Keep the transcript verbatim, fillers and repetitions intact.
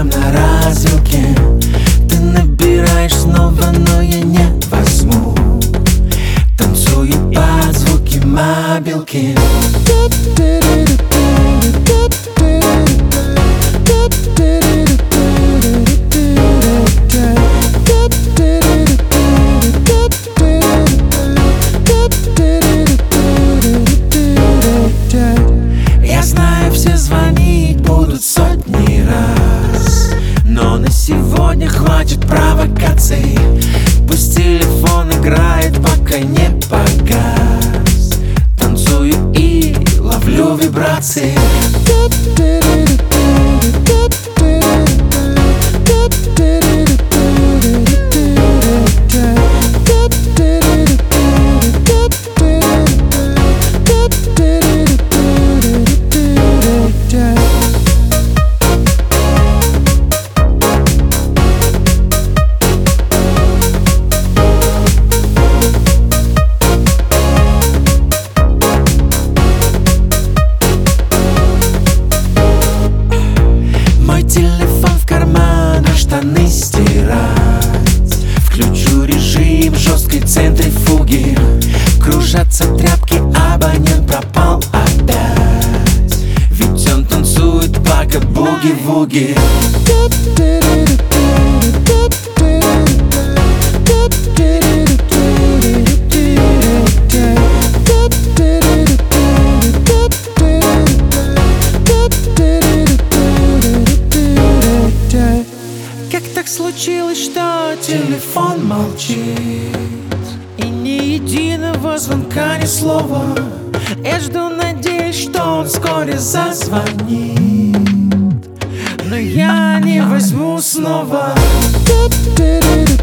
на развилке. Ты набираешь снова, но я не возьму. Танцует под звуки мобилки. Я знаю, все звонить будут сотни раз, но на сегодня хватит провокаций. Пусть телефон играет, пока не погас. Танцую и ловлю вибрации. Телефон в карман, а штаны стирать. Включу режим жесткой центрифуги. Кружатся тряпки, абонент пропал опять. Ведь он танцует пока буги-вуги. Как так случилось, что телефон молчит, и ни единого звонка, ни слова? Я жду, надеюсь, что он вскоре зазвонит, но я не возьму снова.